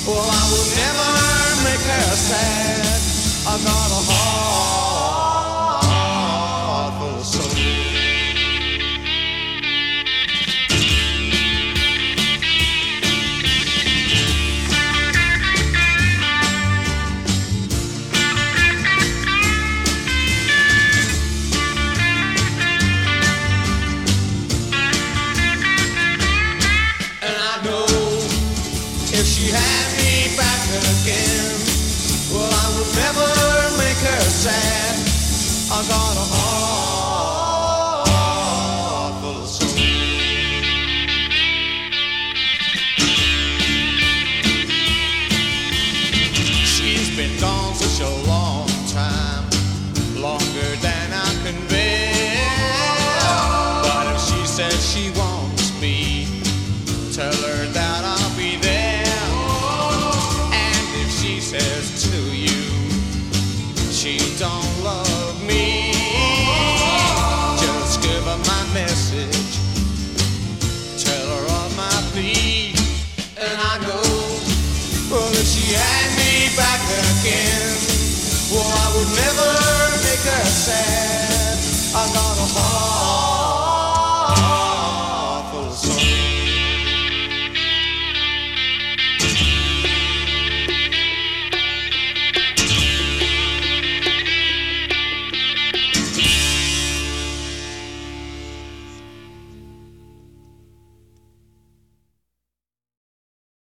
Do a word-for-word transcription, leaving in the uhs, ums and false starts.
Well, I will never make her sad. I got a heart full of soul. If she had me back again, well, I would never make her sad. I got a heart full of soul. She's been gone such a long time, longer than I can bear. But if she says she wants me, tell her that I'll be there. Says to you, she don't love me, just give her my message, tell her of my plea. And I know, well, if she had me back again, well, I would never make her sad.